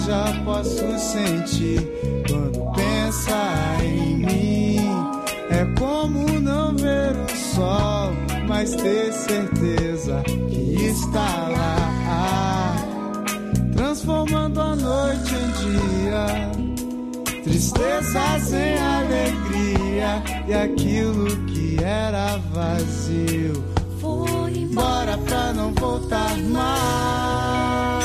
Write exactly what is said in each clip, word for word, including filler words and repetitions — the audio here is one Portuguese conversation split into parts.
Já posso sentir quando pensa em mim. É como não ver o sol, mas ter certeza que está lá, transformando a noite em dia, tristezas em alegria, e aquilo que era vazio foi embora pra não voltar mais.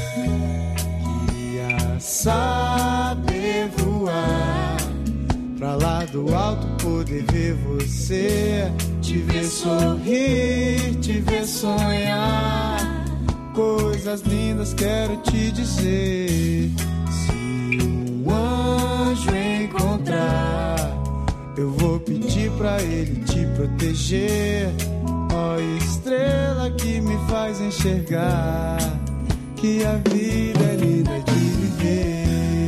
Queria saber voar pra lá do alto, poder ver você, te ver sorrir, te ver sonhar. Coisas lindas quero te dizer. Se um anjo encontrar, eu vou pedir pra ele te proteger. Ó estrela que me faz enxergar que a vida é linda de viver.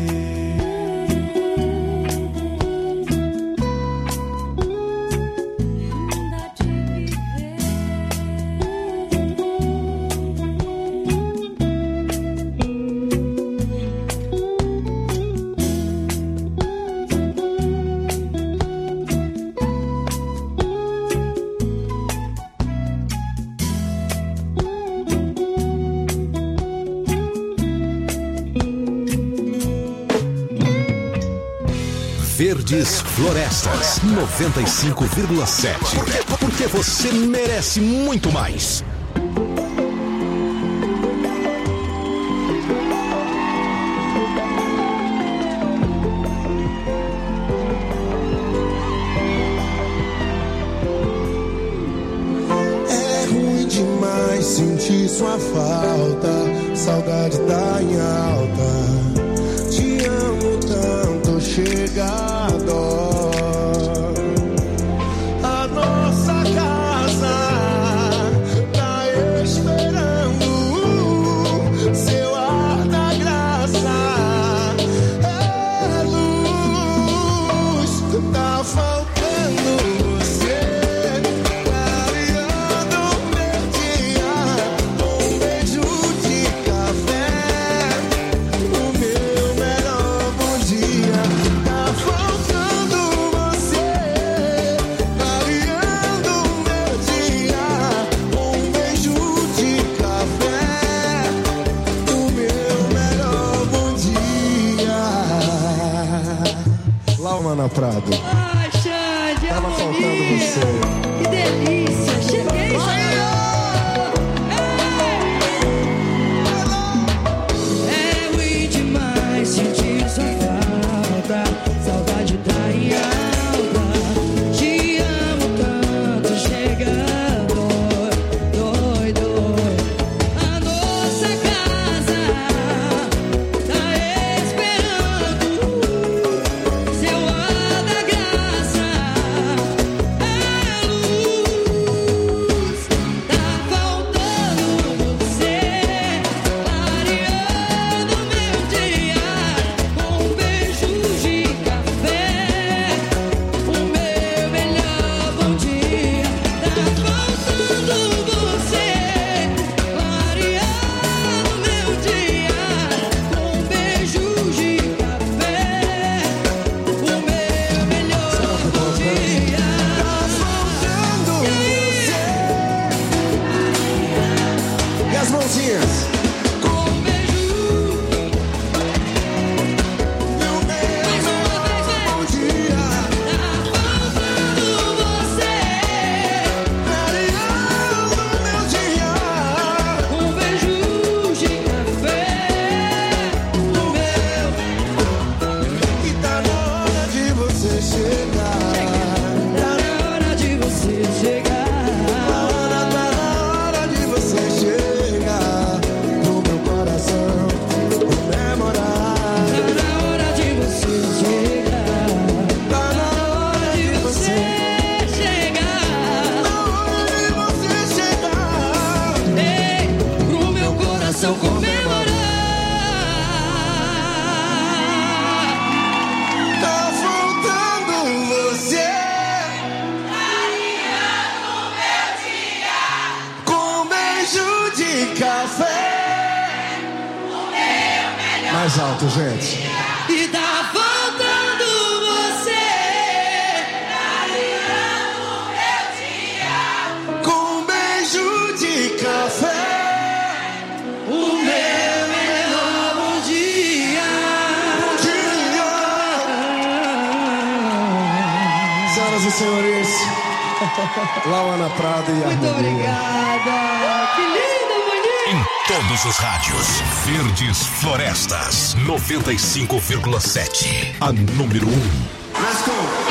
Verdes Florestas noventa e cinco vírgula sete. Porque você merece muito mais. É ruim demais sentir sua falta, saudade tá em alta. Te amo tanto, chega a dó. A nossa casa tá esperando seu ar da graça. É luz, tá faltando você, clareando meu dia. Um beijo de café, o meu melhor bom dia. Tá faltando você, clareando meu dia. Um beijo de café, o meu melhor bom dia. Lauma na Prado. Ai, Xande, Tava faltando você. Que delícia. Cheguei, é ruim demais sentir sua falta, saudade tá em alta. Te amo tanto, chegando doido. A nossa casa tá esperando seu ar da graça. É luz, alto, gente. E tá faltando você. Com um beijo de café. O meu melhor bom dia. Dia. Senhoras e senhores, Lauana Prado e a Muito obrigada. Que lindo, bonito. Em todos os rádios, Verdes Florestas, noventa e cinco vírgula sete. A número um. Let's go.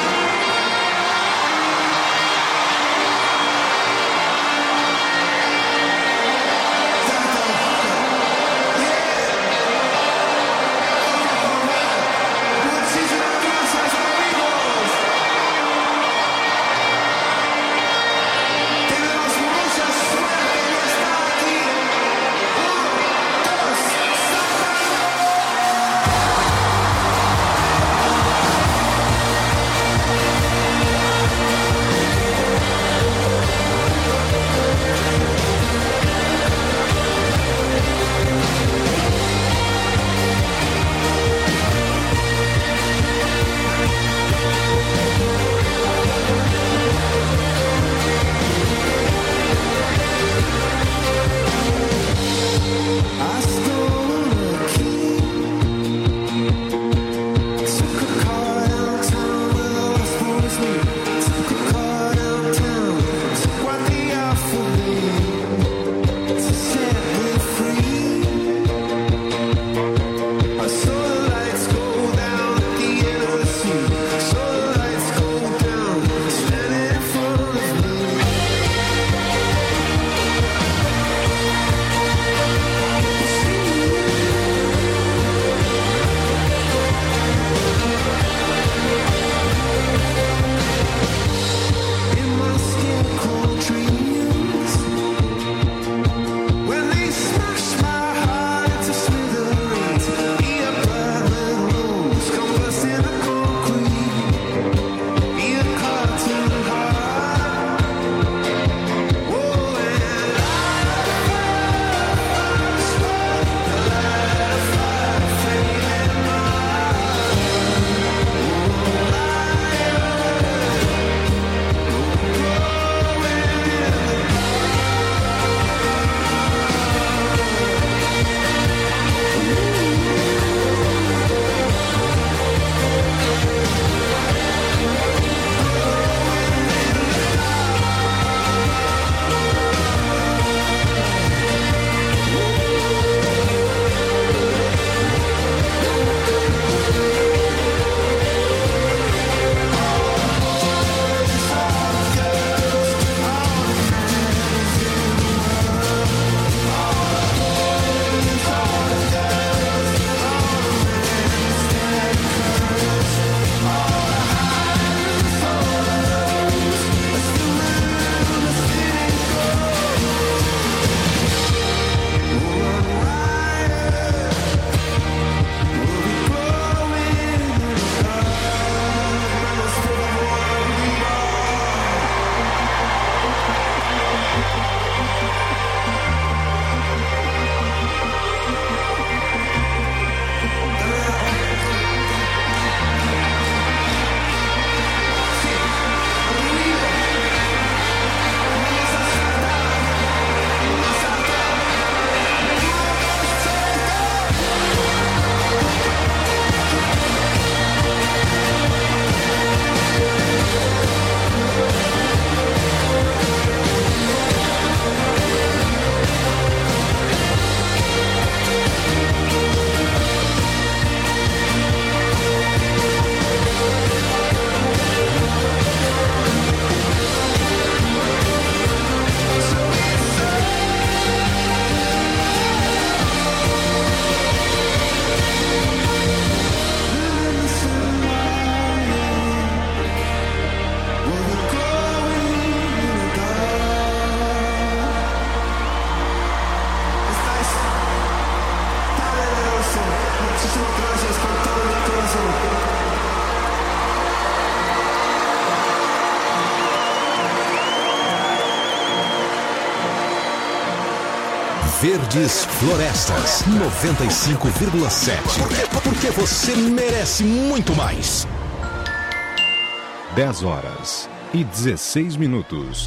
Verdes Florestas, noventa e cinco vírgula sete. Porque você merece muito mais. dez horas e dezesseis minutos.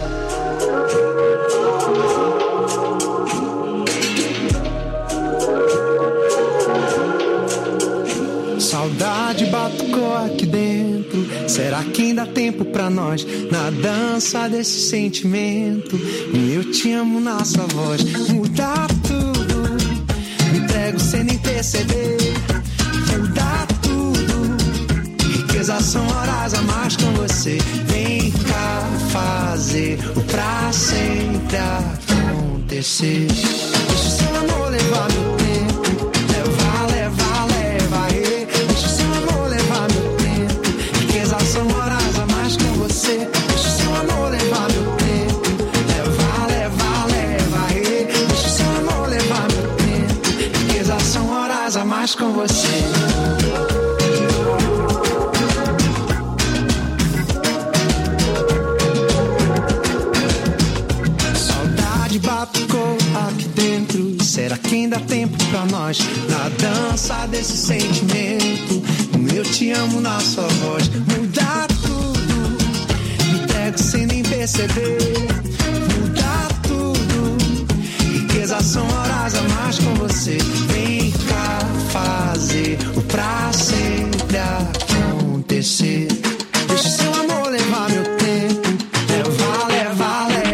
Saudade batucou aqui dentro. Será que ainda há tempo pra nós na dança desse sentimento? Eu te amo na sua voz, mudar tudo. Me entrego sem nem perceber. Mudar tudo. Riquezas são horas a mais com você. Vem cá fazer o pra sempre acontecer. Deixa o seu amor levar meu tempo. Levar, levar, levar. Deixa o seu amor levar meu tempo. Riquezas são horas a mais com você. Deixa o seu amor levar meu tempo. Levar, levar, levar. Deixa o seu amor levar meu tempo. Riquezas são horas a mais com você. Batucou aqui dentro. Será que ainda há tempo pra nós na dança desse sentimento? Eu te amo na sua voz, mudar tudo. Me entrego sem nem perceber. Mudar tudo. Riquezas são horas a mais com você. Vem cá fazer o pra sempre acontecer. Deixa o seu amor levar meu tempo. Levar, levar, levar.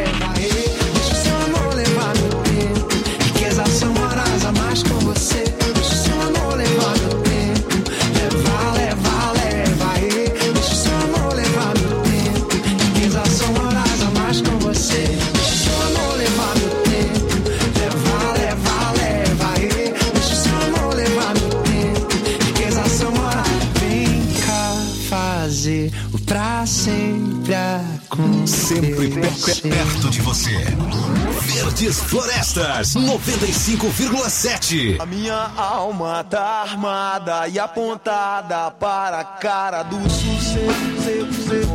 Sempre perto de você. Verdes Florestas, noventa e cinco vírgula sete. A minha alma tá armada e apontada para a cara do sucesso.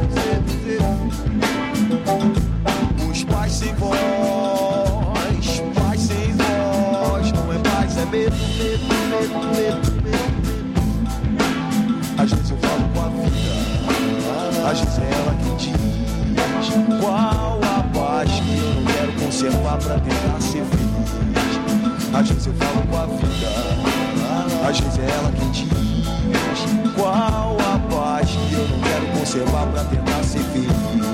Os pais sem voz, pais sem voz. Não é paz, é medo, medo, medo, medo, medo. Às vezes eu falo com a vida, às vezes é ela que diz qual a paz que eu não quero conservar pra tentar ser feliz. Às vezes eu falo com a vida, às vezes é ela quem diz qual a paz que eu não quero conservar pra tentar ser feliz.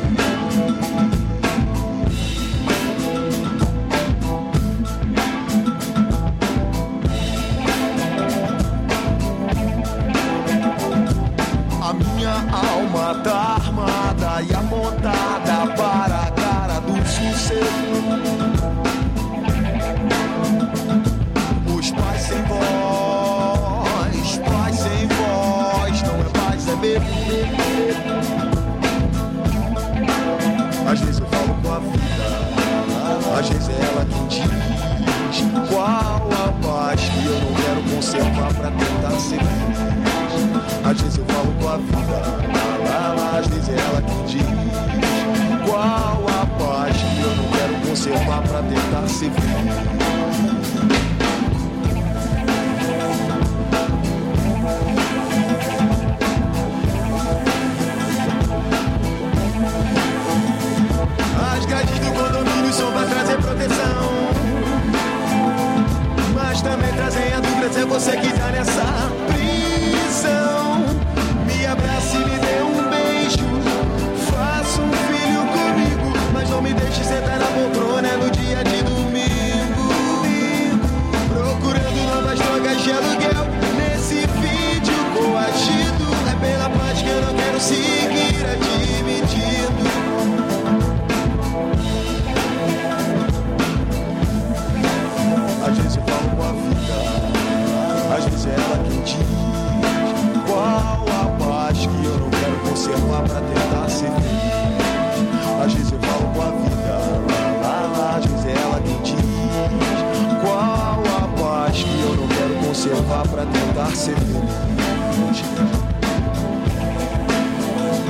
A minha alma tá armada e apontada para a cara do sucesso. Os pais sem voz, pais sem voz. Não é paz, é medo, medo, medo. Às vezes eu falo com a vida, às vezes é ela quem diz qual a paz que eu não quero conservar pra tentar ser feliz. Às vezes eu falo com a vida, lá, lá, às vezes é ela quem diz qual a paz que eu não quero conservar pra tentar ser feliz. As grades do condomínio são pra trazer proteção, mas também trazem a dúvida se é você que tá nessa prisão. Me abrace e me dê um beijo, faça um filho comigo, mas não me deixe sentar na poltrona no dia de domingo. Procurando novas drogas de aluguel nesse vídeo coagido. É pela paz que eu não quero seguir admitindo. Às vezes eu falo com a vida, às vezes é ela quem diz qual a paz que eu não quero conservar pra tentar ser feliz. Às vezes eu falo com a vida, lá, lá, às vezes é ela quem diz qual a paz que eu não quero conservar pra tentar ser feliz.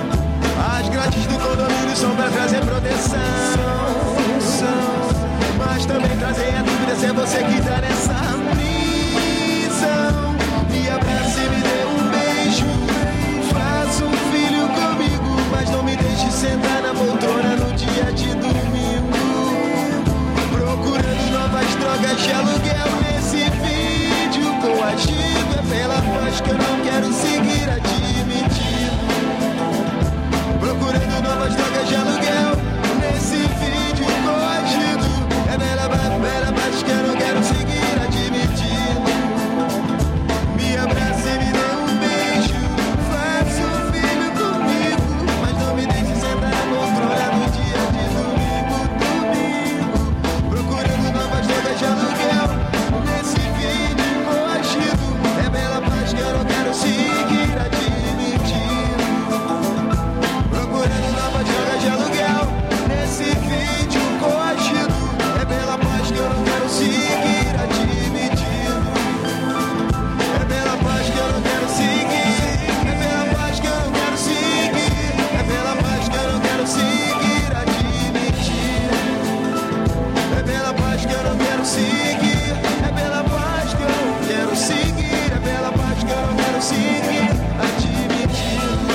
As grades do condomínio são pra trazer proteção, são, mas mas também trazem a dúvida se é você que tá nessa prisão. Me abraça e me dê um beijo, faça um filho comigo, mas não me deixe sentar na poltrona no dia de domingo, procurando novas drogas de aluguel nesse vídeo coagido. É pela voz que eu não quero seguir admitindo, procurando novas drogas de aluguel nesse vídeo coagido. É bela, bela, mas que eu não quero seguir admitindo. Me abraça e me dê um beijo, faça um filho comigo, mas não me deixe sentar na poltrona no dia de domingo, domingo, procurando novas drogas de aluguel nesse vídeo coagido. É bela paz que eu não quero seguir admitindo, procurando novas drogas de aluguel nesse vídeo coagido. É bela paz que eu não quero seguir admitindo, é bela paz que eu não quero seguir, é bela paz que eu não quero seguir, é bela paz que eu não quero seguir admitindo, é bela paz que eu não quero seguir, é bela paz que eu não quero seguir, é bela paz que eu não quero seguir admitindo.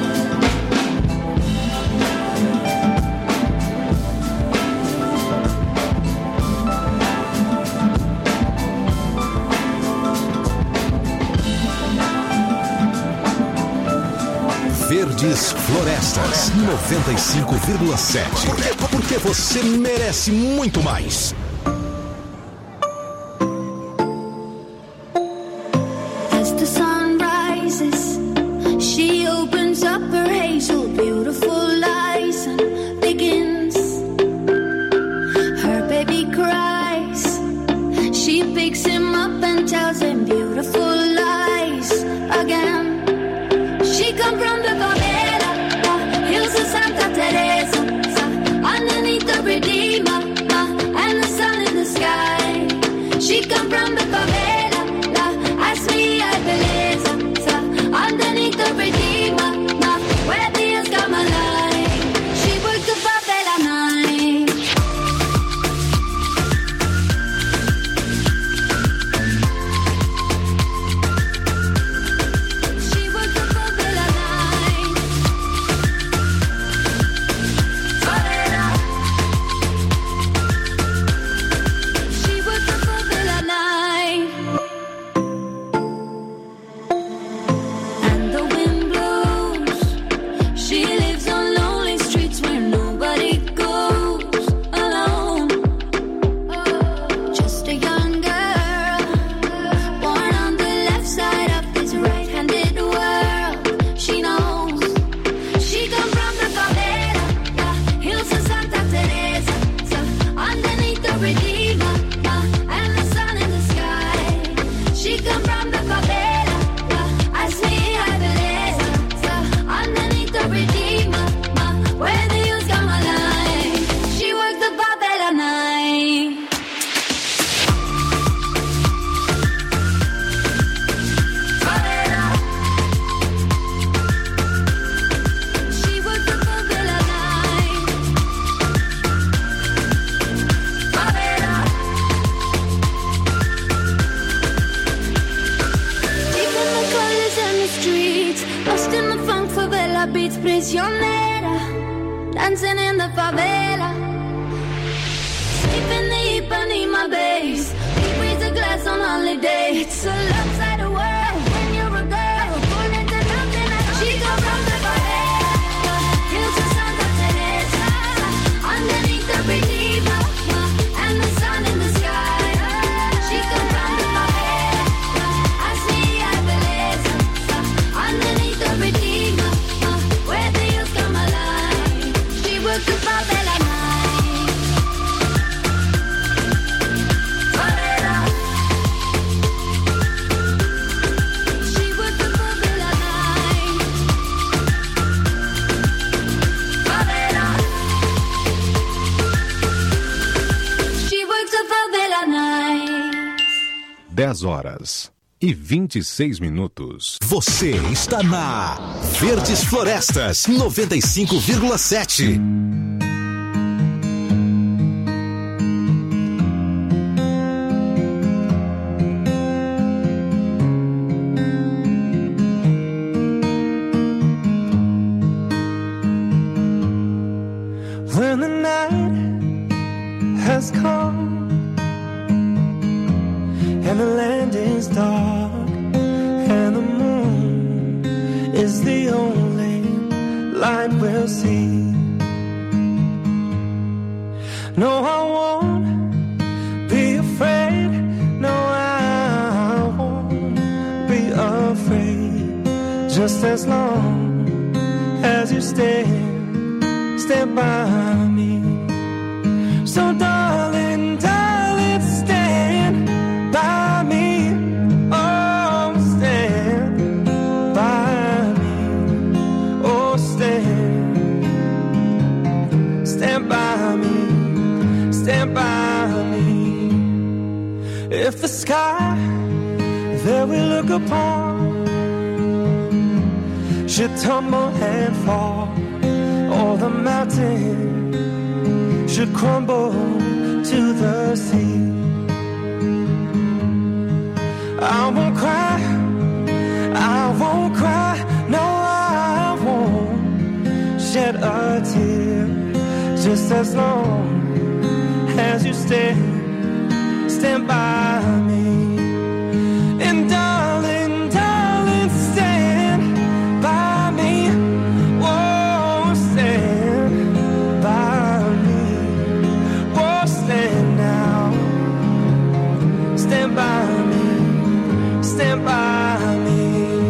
Verdes Florestas noventa e cinco vírgula sete. Porque, porque você merece muito mais. As the sun rises, she opens up her hazel, beautiful eyes and begins. Her baby cries, she picks him up and tells him beautiful lies again. She come from the favela, uh, hills of Santa Teresa, uh, underneath the Redeemer, uh, and the sun in the sky. She come from the favela, uh, ask me I beleza, uh, underneath the Redeemer, uh, where the hills come alive. She worked the favela night. She worked the favela night. Favela. She worked the favela night. And the wind blows. She lives on lonely streets where nobody goes alone. Just a young girl, born on the left side of this right-handed world. She knows she come from the favela, the hills of Santa Teresa, so underneath the Redeemer, uh, and the sun in the sky. She come from the favela, uh, ask me I beleza, so underneath the Redeemer, uh, where the hills come alive. She worked the favela night. Favela. She worked the favela night. Favela. Deep in the colors and the streets, lost in the funk favela beats, prisionera, dancing in the favela. Sleep in the Ipanema base, we raise a glass on holiday. It's a love side of world when you're a girl, born into nothing at all. She come from the favela, hills of Santa Teresa, underneath the Redeemer, and the sun in the sky. She come from the favela, ask me I beleza, underneath the Redeemer, where the hills come alive. She worked the favela night. Favela. She worked the favela night. Favela. She worked the favela night. dez horas e vinte e seis minutos. Você está na Verdes Florestas noventa e cinco vírgula sete. night we'll see. No, I won't be afraid. No, I won't be afraid. Just as long as you stand, stand by me. So darling, darling, stand by me. Oh, stand by me. Oh, stand, stand by me. Stand by me. If the sky that we look upon should tumble and fall, or the mountain should crumble to the sea, I won't cry, I won't cry, no, I won't shed a tear. Just as long as you stand, stand by me. And darling, darling, stand by me. Oh, stand by me. Oh, stand now. Stand by me. Stand by me.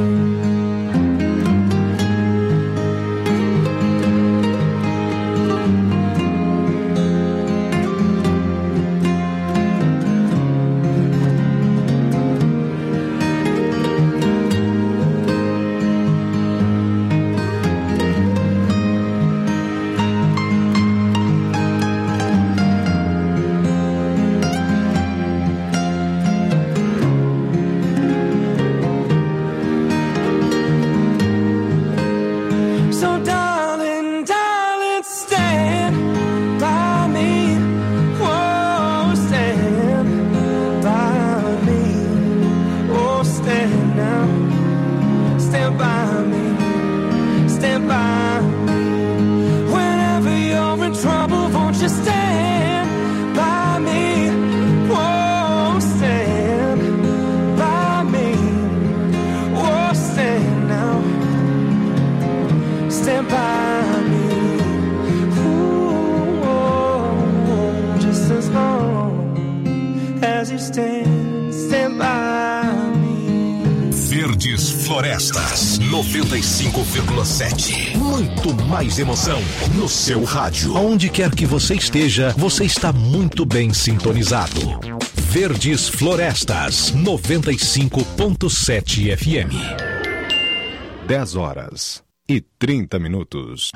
Florestas noventa e cinco vírgula sete. Muito mais emoção no seu rádio. Onde quer que você esteja, você está muito bem sintonizado. Verdes Florestas noventa e cinco ponto sete F M. dez horas e trinta minutos.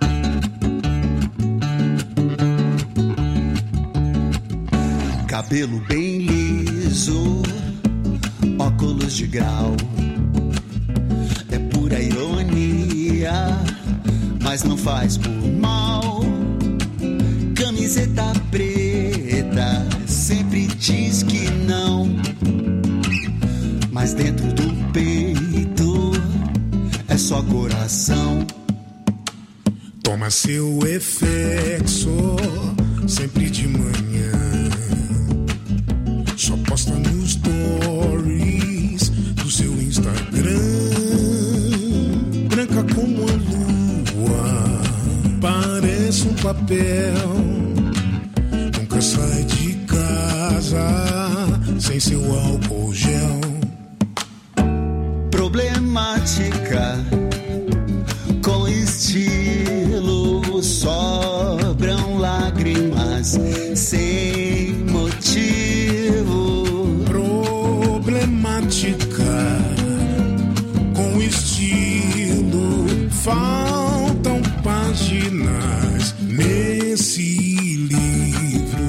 Cabelo bem liso, óculos de grau. É pura ironia, mas não faz por mal. Camiseta preta, sempre diz que não, mas dentro do peito é só coração. Toma seu efexo, sempre de manhã. Só posta nos stories do seu Instagram. Branca como a lua, parece um papel. Nunca sai de casa sem seu álcool gel. Problemática, com estilo, sobram lágrimas sem motivo. Problemática, com estilo, faltam páginas nesse livro.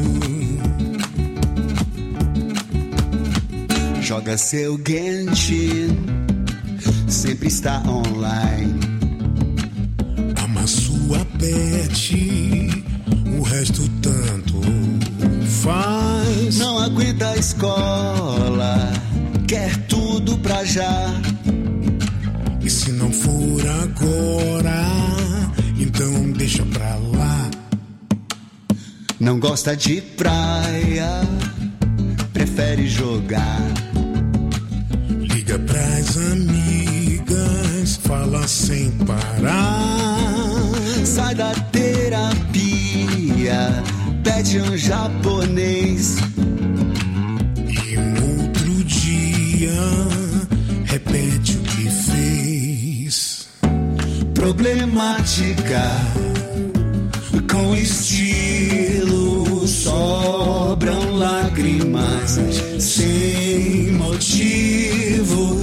Joga seu Genshin, sempre está online. Ama sua pet, o resto tanto faz. Não aguenta a escola, quer tudo pra já. E se não for agora, então deixa pra lá. Não gosta de praia, prefere jogar. Liga pras amigas, fala sem parar. sai da terapia, pede um japonês. E no outro dia, repete o que fez. Problemática, com estilo, sobram lágrimas sem motivo.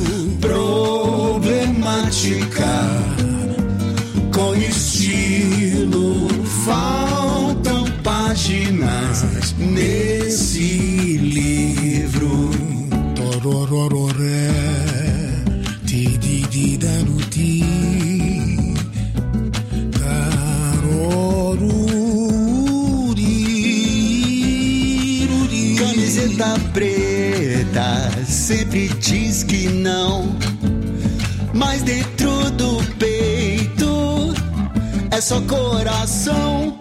Problemática, com estilo, faltam páginas nesse livro. Tororororé, tidididaruti, caroruri. Camiseta preta sempre diz que não, mas dentro do peito é só coração.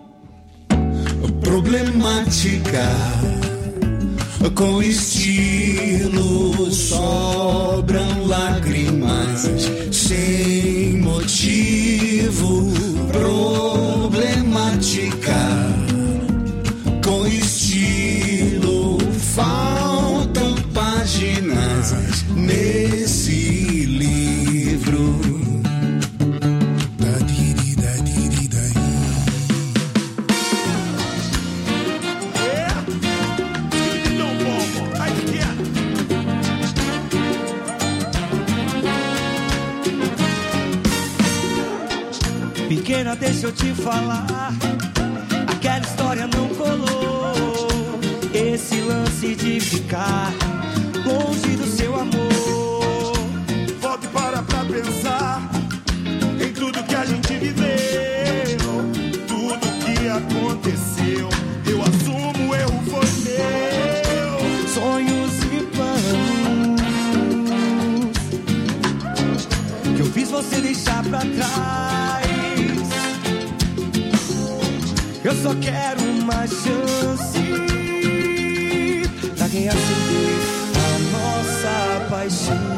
Problemática, com estilo, sobram lágrimas sem motivo. Problemática, com estilo, faltam páginas nesse livro. Pequena, deixa eu te falar, aquela história não colou. Esse lance de ficar longe do seu amor. Volte para pra pensar em tudo que a gente viveu, tudo que aconteceu. Eu assumo, o erro foi meu. Sonhos e planos que eu fiz você deixar pra trás. Eu só quero uma chance pra quem acender a nossa paixão.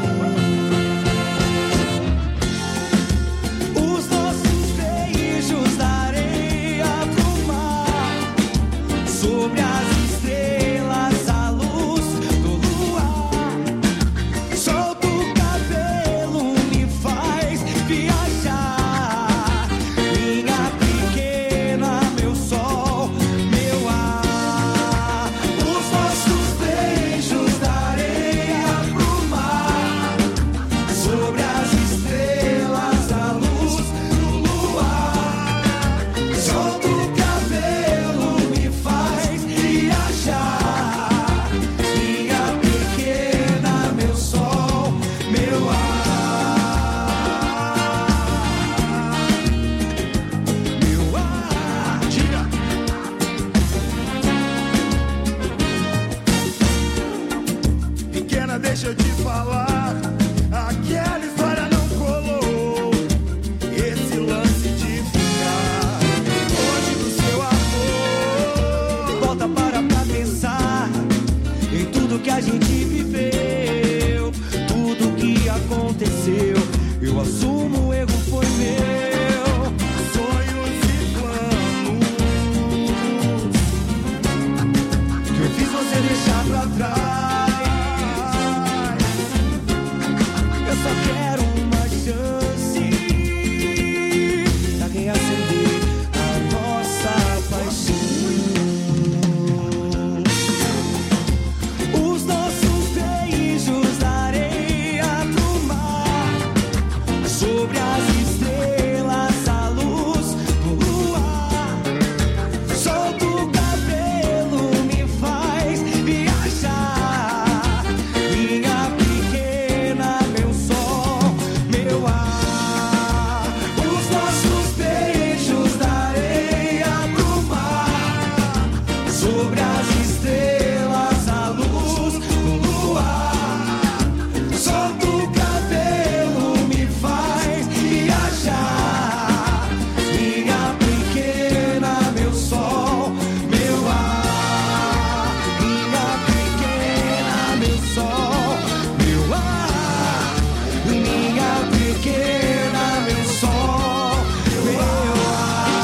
Os nossos beijos da areia pro mar, sobre as estrelas, a luz do luar. Solta o cabelo, me faz viajar. Minha pequena, meu sol, meu ar. Os nossos beijos da areia pro mar, sobre as estrelas, a luz do luar. Solta o cabelo, me faz viajar. Minha pequena, meu sol, meu ar. Meu ar. Diga. Pequena, deixa eu te falar, aquela história não colou. Esse lance de ficar longe do seu amor. Volta para pra pensar em tudo que a gente viveu, tudo que aconteceu. Eu assumo, o erro foi meu. Sonhos e planos Que eu fiz você deixar pra trás. Eu só quero uma chance pra quem acender a nossa paixão. Os nossos beijos da areia pro mar, sobre as estrelas, a luz do luar. Solta o cabelo, me faz viajar. Minha pequena, meu sol, meu ar. Os nossos beijos da areia pro mar, sobre as estrelas, a luz do luar. Solta o cabelo, me faz viajar. Minha pequena, meu sol, meu ar. Minha pequena, meu sol, meu ar. Minha pequena, meu sol, meu ar.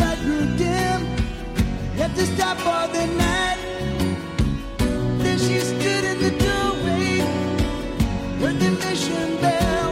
light grew dim, had to stop for the night. Then she stood in the doorway, heard the mission bell.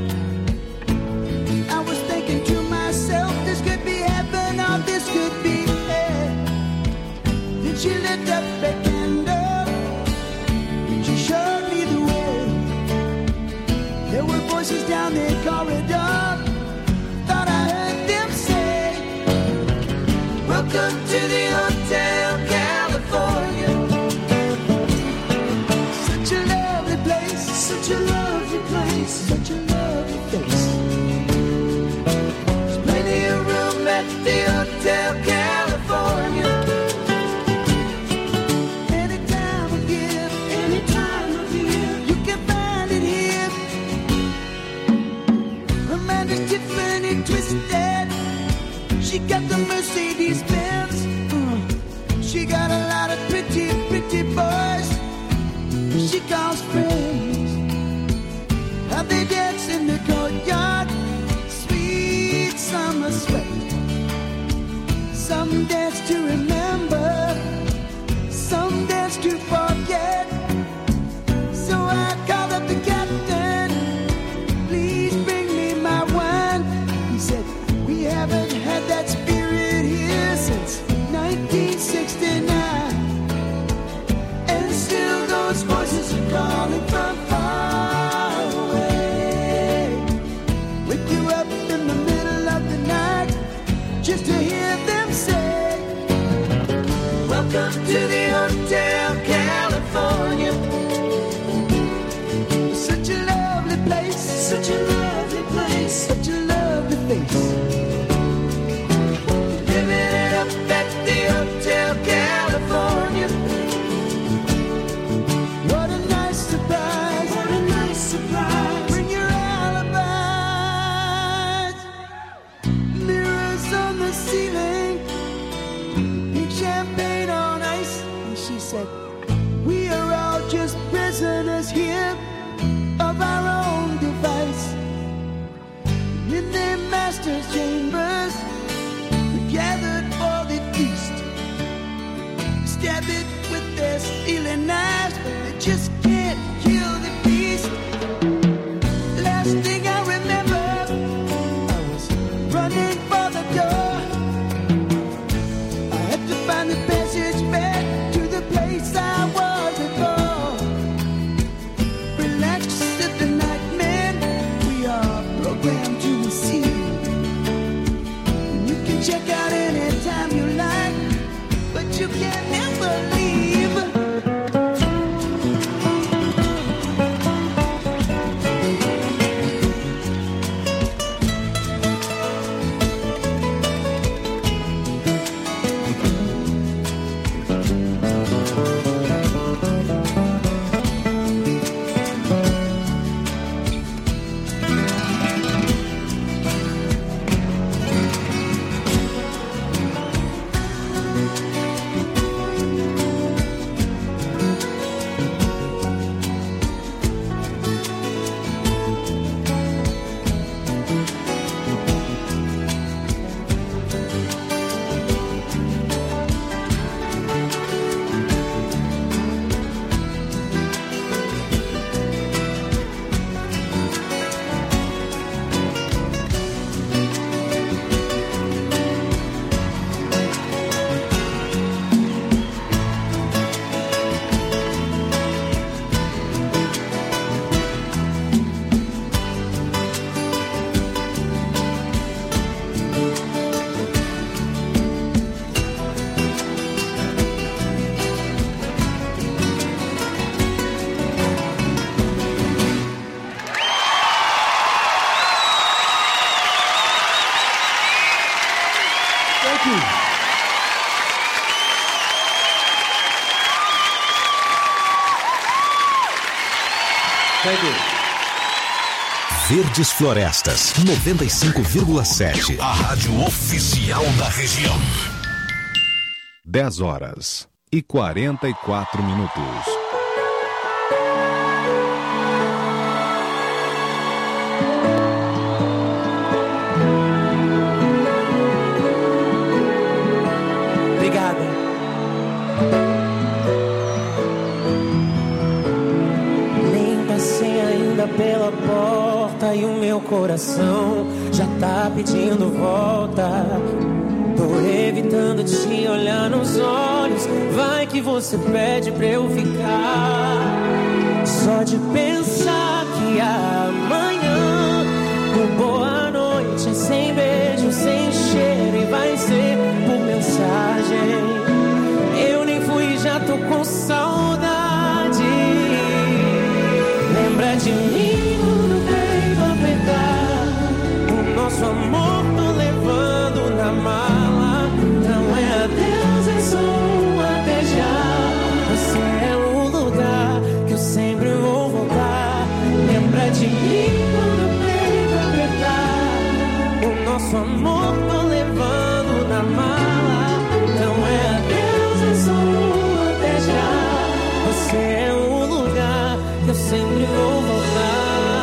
I was thinking to myself, this could be heaven or this could be hell. Then she lit up a candle, she showed me the way. There were voices down the corridor, thought I heard them say, welcome to the Hotel California. Such a lovely place, such a lovely place, such a lovely face. There's plenty of room at the Hotel California. Any time of year, any time of year, you can find it here. Her mind is Tiffany twisted, she got the Mercedes Benz. Uh, she got a lot of pretty, pretty boys she calls friends. How they dance in the courtyard, sweet summer sweat. Some dance to remember, some dance to forget. So I called up the captain, please bring me my wine. He said, we haven't had that spirit here since nineteen sixty-nine. And still those voices are calling from far away. Wake you up in the middle of the night just to hear them say, welcome to the Hotel California. Such a lovely place, such a lovely place, such a lovely face. Living it up at the Hotel California. What a nice surprise, what a nice surprise. Bring your alibis. Mirrors on the ceiling, pink champagne on ice. And she said, we are all just prisoners here of our own device. In their master's chambers, we gathered for the feast. Stab it with their stealing knives, but they just can't kill the beast. Last thing I remember, I was running for the door. I had to find the passage back to the place I was before. Relax, said the nightman, we are programmed to receive. You can check out anytime you like, but you can't never leave. Verdes Florestas, noventa e cinco vírgula sete. A rádio oficial da região. dez horas e quarenta e quatro minutos. porta e o meu coração já tá pedindo volta. Tô evitando te olhar nos olhos. Vai que você pede pra eu ficar. Só de pensar que amanhã o boa noite é sem beijo, sem cheiro e vai ser por mensagem. Eu nem fui, já tô com saudade. Lembra de mim no peito apertar. O nosso amor tô levando na mala. Não é adeus, é só um até já. Você é o lugar que eu sempre vou voltar. Lembra de mim no peito apertar. O nosso amor tô levando na mala. Não é adeus, é só um até já. Você é o lugar que eu sempre vou voltar.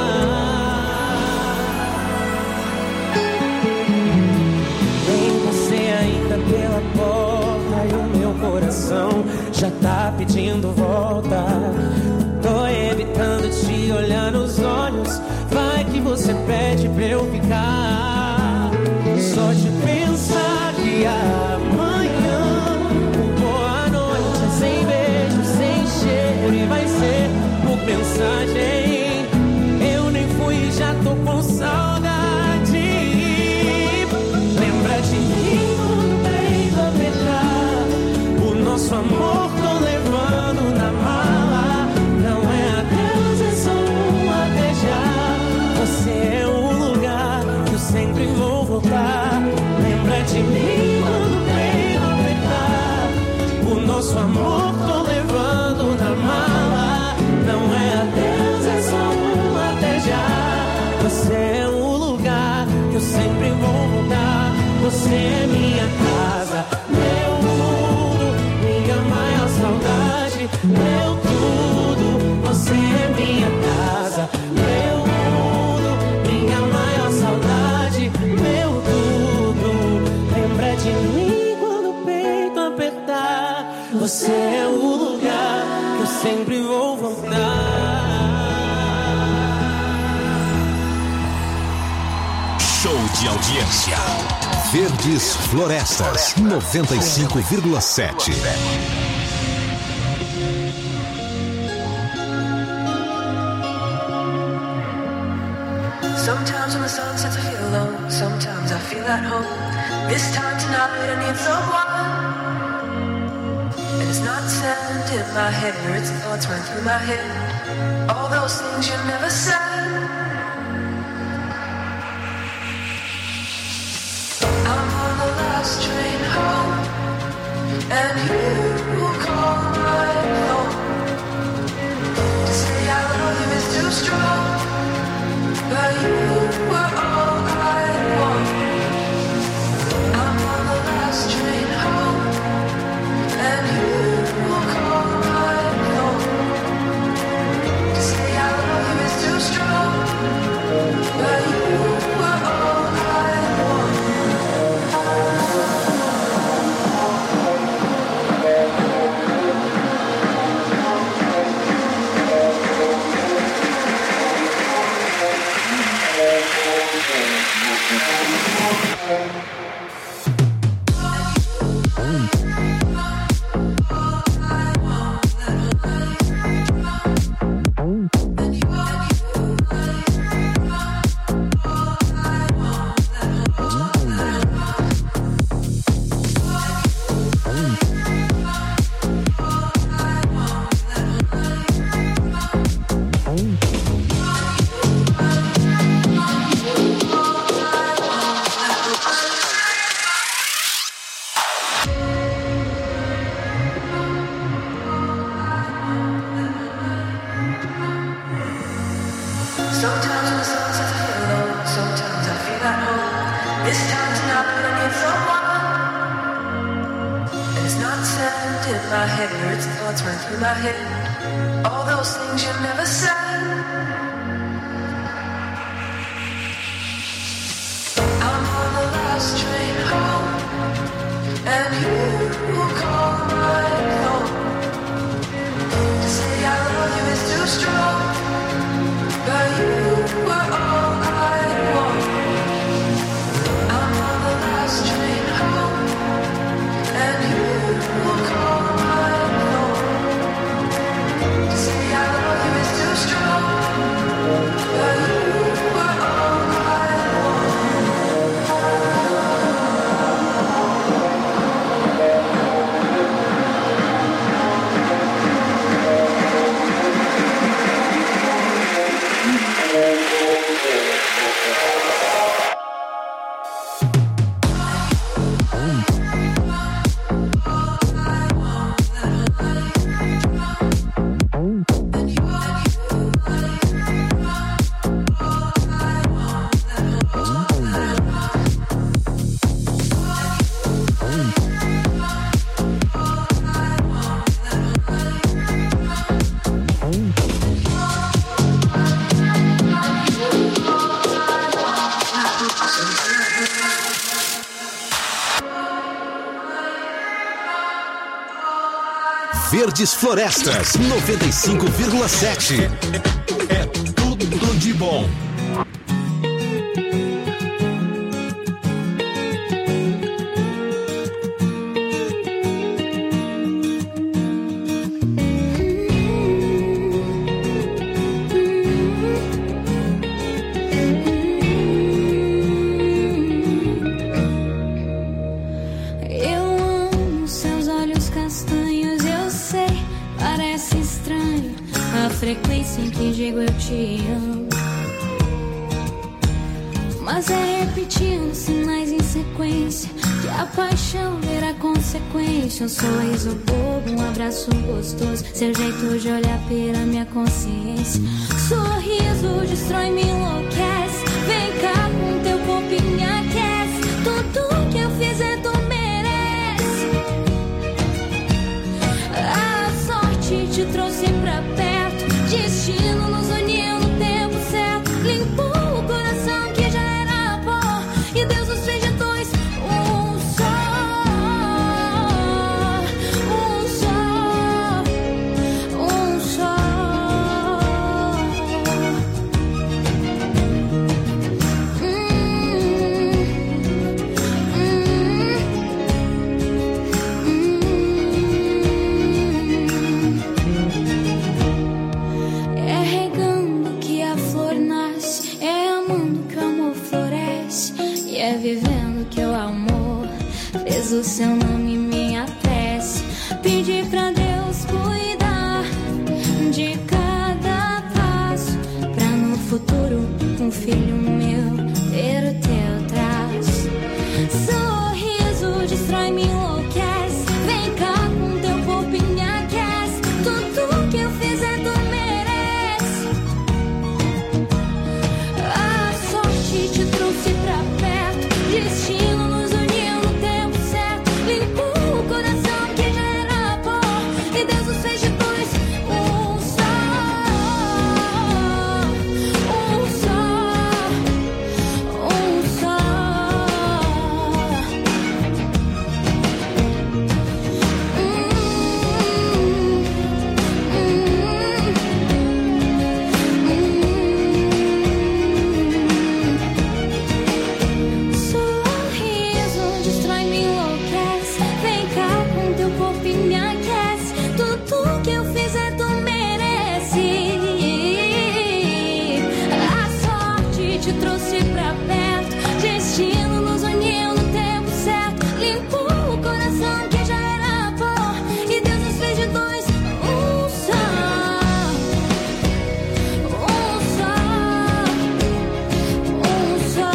Vem você ainda pela porta e o meu coração já tá pedindo volta. Tô evitando te olhar nos olhos. Vai que você pede pra eu ficar. Só de pensar que amanhã o boa noite é sem beijo, sem cheiro e vai ser por mensagem. Eu nem fui, já tô com saudade. Lembra de mim no peito apertar. O nosso amor tô levando na mala. Não é adeus, é só um até já. Você é o lugar que eu sempre vou voltar. Lembra de mim no peito apertar. O nosso amor tô levando na mala. Não é adeus, é só um até já. Você é o lugar que eu sempre vou voltar. Você é minha casa, meu mundo, minha maior saudade, meu tudo. Você é minha casa, meu mundo, minha maior saudade, meu tudo. Lembra de mim quando o peito apertar. Você é o lugar que eu sempre vou voltar. Show de audiência. Verdes Florestas, noventa e cinco vírgula sete. Sometimes when the sun sets I feel alone. Sometimes I feel at home. This time tonight I need someone. And it's not sand in my head, or it's thoughts run through my head. All those things you never said. I'm on the last train home, and you will call my phone to say I love you is too strong, but you were all I want. I'm on the last train home, and you will call my phone to say I love you is too strong, but you were all I want. Strong, but you were all I Verdes Florestas, noventa e cinco vírgula sete. É tudo de bom. Frequência em que digo eu te amo, mas é repetindo sinais em sequência que a paixão verá consequência. Um sorriso bobo, um abraço gostoso, seu jeito de olhar pela minha consciência. Sorriso destrói, me enlouquece. Vem cá com teu corpo e me aquece. Tudo que eu fizer tu merece. A sorte te trouxe pra perto. Destino nos uniu no tempo certo. Limpou o coração que já era pó. E Deus nos fez de dois um só. Um só. Um só. Hum, hum, hum. É regando que a flor nasce, é amando que o amor floresce, e é vivendo que o amor fez o seu nome minha prece. Pedi pra Deus cuidar de cada passo, pra no futuro um filho meu ter o teu traço. Sorriso destrói, me enlouquece. Vem cá com teu corpo e me aquece. Tudo que eu fizer tu merece. A sorte te trouxe pra perto. Destino nos uniu no tempo certo. Limpou o coração que já era pó. E Deus nos fez de dois um só. Um só. Um só. Sorriso destrói, me enlouquece. Vem cá com teu corpo e me aquece. Tudo que eu fizer tu merece. A sorte te trouxe pra perto. Destino nos uniu no tempo certo. Limpou o coração que já era pó. E Deus nos fez de dois um só. Um só. Um só.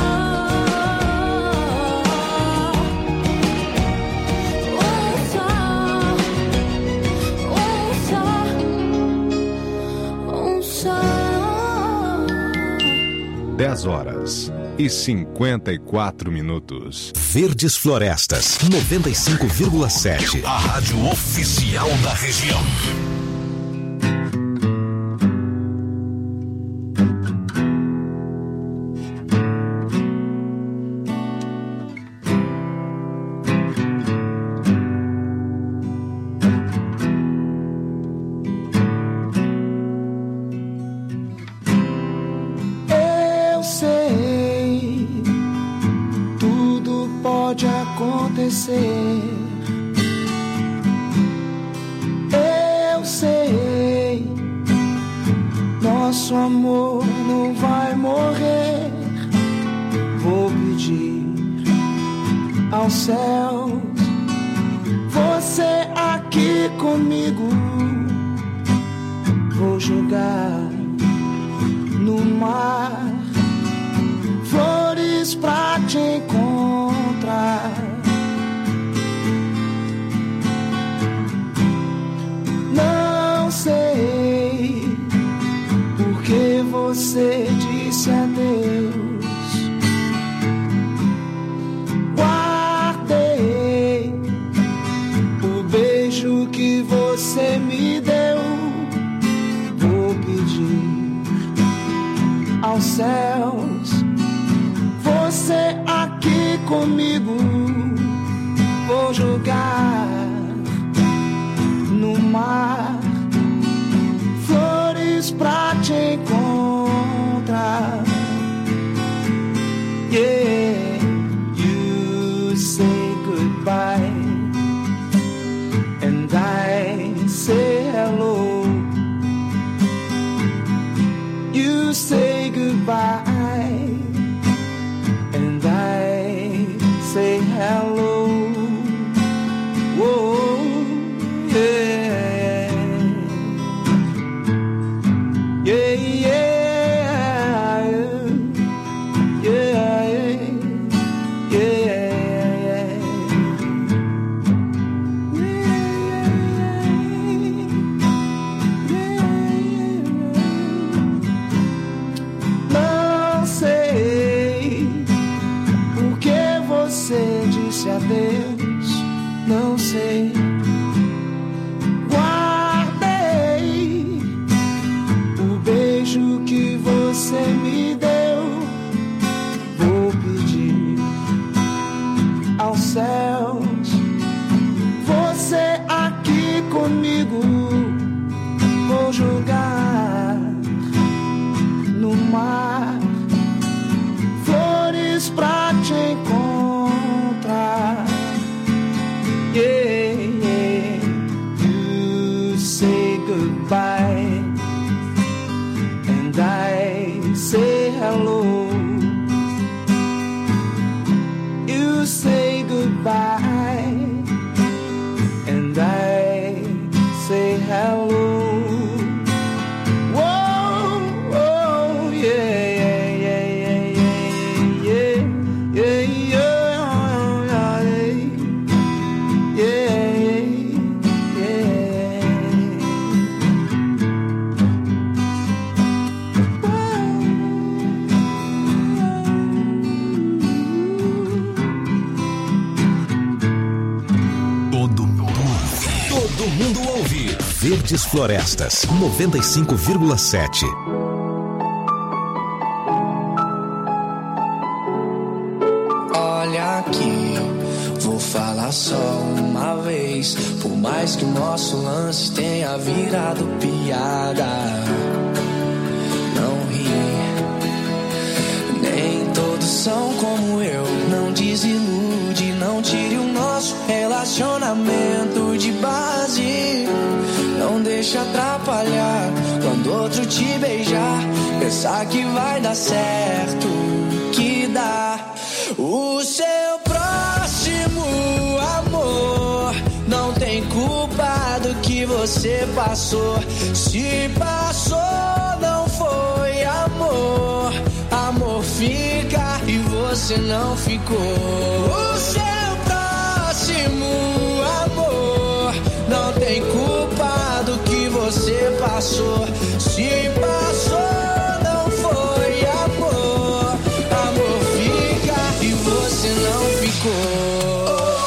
Um só. Um só. Um só. dez horas e cinquenta e quatro minutos. Verdes Florestas, noventa e cinco vírgula sete. A rádio oficial da região. Eu sei, tudo pode acontecer. Eu sei, nosso amor não vai morrer. Vou pedir aos céus, você aqui comigo. Vou jogar no mar flores pra te encontrar. Não sei porque você disse adeus. Guardei o beijo que você me deu. Vou pedir aos céus, você aqui comigo. Vou jogar no mar não sei. Guardei o beijo que você me deu. Vou pedir aos céus, você aqui comigo. Vou jogar no mar flores pra te encontrar. Yeah, yeah. You say goodbye and I say hello. You say goodbye and I say hello. Verdes Florestas, noventa e cinco vírgula sete. Olha aqui, vou falar só uma vez. Por mais que o nosso lance tenha virado piada, não ri. Nem todos são como eu. Não desilude, não tire o nosso relacionamento de base. Não deixa atrapalhar quando outro te beijar. Pensar que vai dar certo, que dá. O seu próximo amor não tem culpa do que você passou. Se passou, não foi amor. Amor fica e você não ficou. O seu próximo amor não tem culpa do que você passou. Se passou, não foi amor. Amor fica e você não ficou.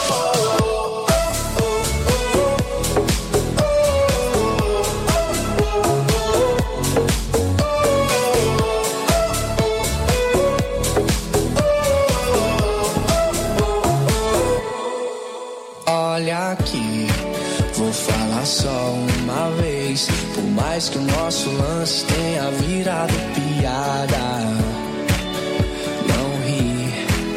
Olha aqui, vou falar só uma vez. Por mais que o nosso lance tenha virado piada, não ri.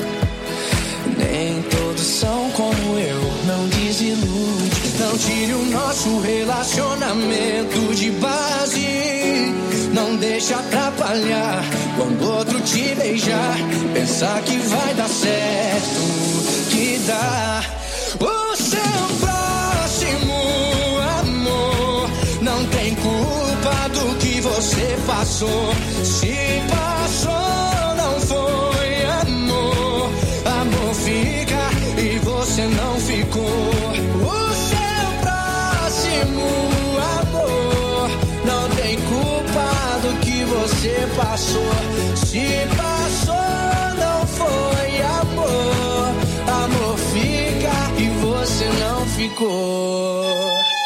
Nem todos são como eu. Não desilude, não tire o nosso relacionamento de base. Não deixa atrapalhar quando outro te beijar. Pensar que vai dar certo, que dá. O seu próximo amor não tem culpa do que você passou. Se passou, não foi amor. Amor fica e você não ficou. O seu próximo amor não tem culpa do que você passou. Se passou, não foi amor. Amor fica e você não ficou.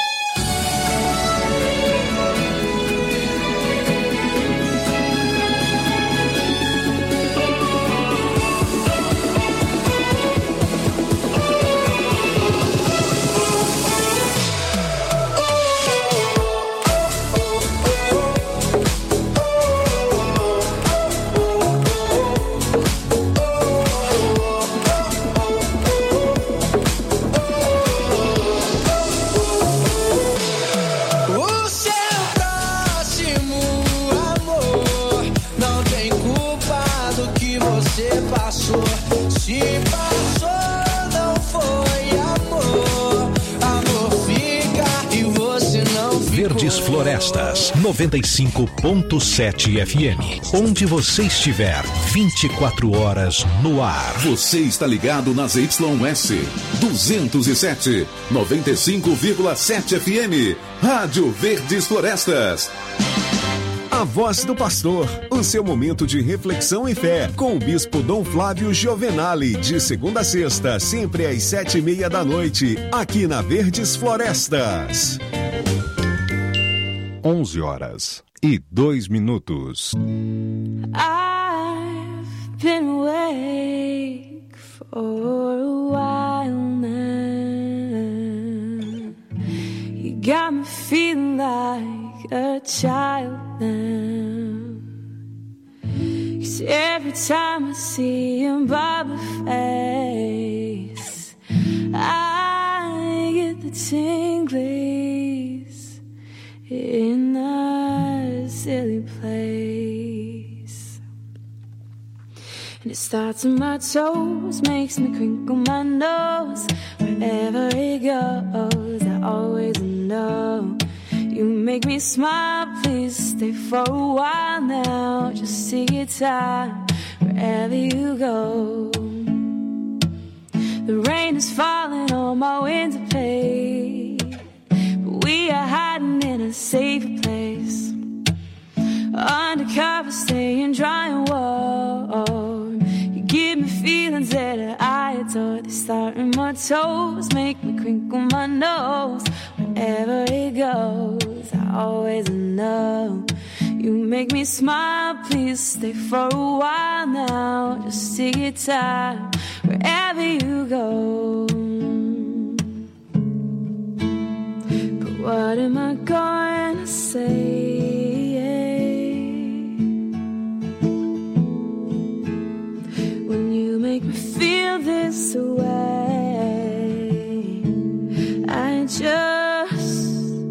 Se passou, não foi amor. Amor fica e você não ficou. Verdes Florestas, noventa e cinco ponto sete F M. Onde você estiver, vinte e quatro horas no ar. Você está ligado nas Y S duzentos e sete, noventa e cinco vírgula sete F M. Rádio Verdes Florestas. A Voz do Pastor, o seu momento de reflexão e fé, com o Bispo Dom Flávio Giovenali, de segunda a sexta, sempre às sete e meia da noite, aqui na Verdes Florestas. Onze horas e dois minutos. I've been awake for a while now. You got me feeling like a child now. 'Cause every time I see your bubbly face, I get the tinglies in a silly place. And it starts in my toes, makes me crinkle my nose. Wherever it goes, I always know. You make me smile, please stay for a while now. Just take your time, wherever you go. The rain is falling on my window pane, but we are hiding in a safer place. Undercover, staying dry and warm. You give me feelings that I adore. They start in my toes, make me crinkle my nose. Wherever it goes, I always know. You make me smile, please stay for a while now. Just take your time, wherever you go. But what am I going to say? When you make me feel this way, I just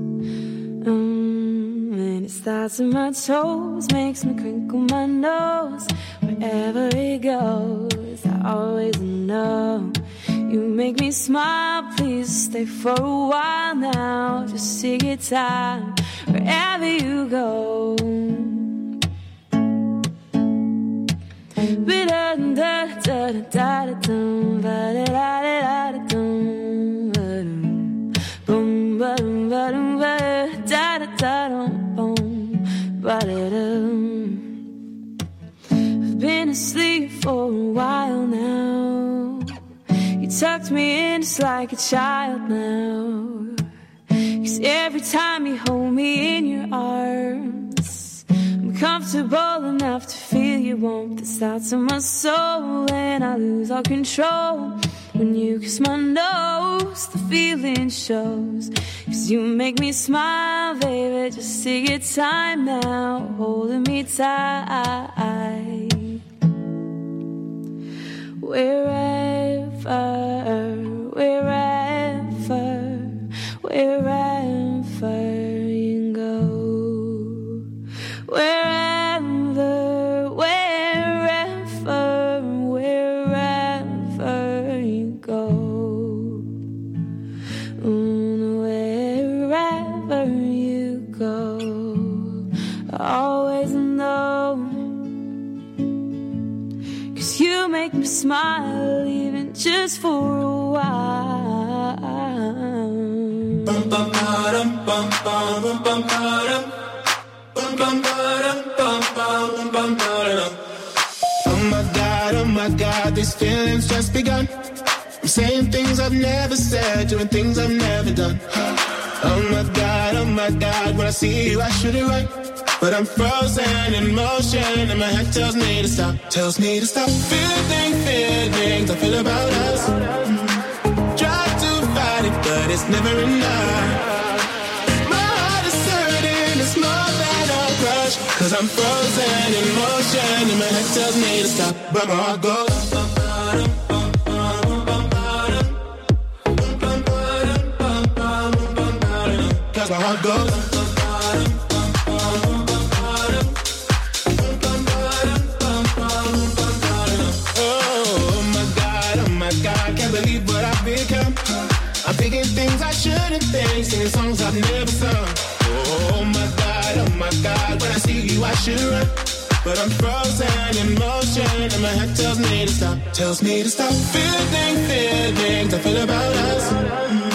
um, and it starts in my toes, makes me crinkle my nose. Wherever it goes, I always know. You make me smile, please stay for a while now. Just take your time, wherever you go. I've been asleep for a while now. You tucked me in just like a child now. 'Cause every time you hold me in your arms, I'm comfortable enough to feel your warmth that starts in my soul. And I lose all control when you kiss my nose. The feeling shows, 'cause you make me smile, baby. Just take your time now, holding me tight. Wherever, wherever, wherever you go. Wherever, wherever, wherever you go. Mm, wherever you go, I always know. 'Cause you make me smile, even just for a while. Bum, bum, ba-dum, bum, bum, bum, bum, ba-dum. Bum, bum, ba-dum, bum, bum, bum, ba-dum. Oh my God, oh my God, these feelings just begun. I'm saying things I've never said, doing things I've never done. Oh my God, oh my God, when I see you I should it right, but I'm frozen in motion and my head tells me to stop, tells me to stop. Feeling feelings I feel about us. Try to fight it, but it's never enough. My heart is hurting, it's more than a crush. 'Cause I'm frozen in motion and my head tells me to stop, but my heart goes. Cause my heart goes. Oh my God, oh my God, can't believe what I've become. I'm thinking things I shouldn't think, singing songs I've never sung. Oh my God, oh my God, when I see you I should run, but I'm frozen in motion and my head tells me to stop, tells me to stop. Feeling, feelings I feel about us.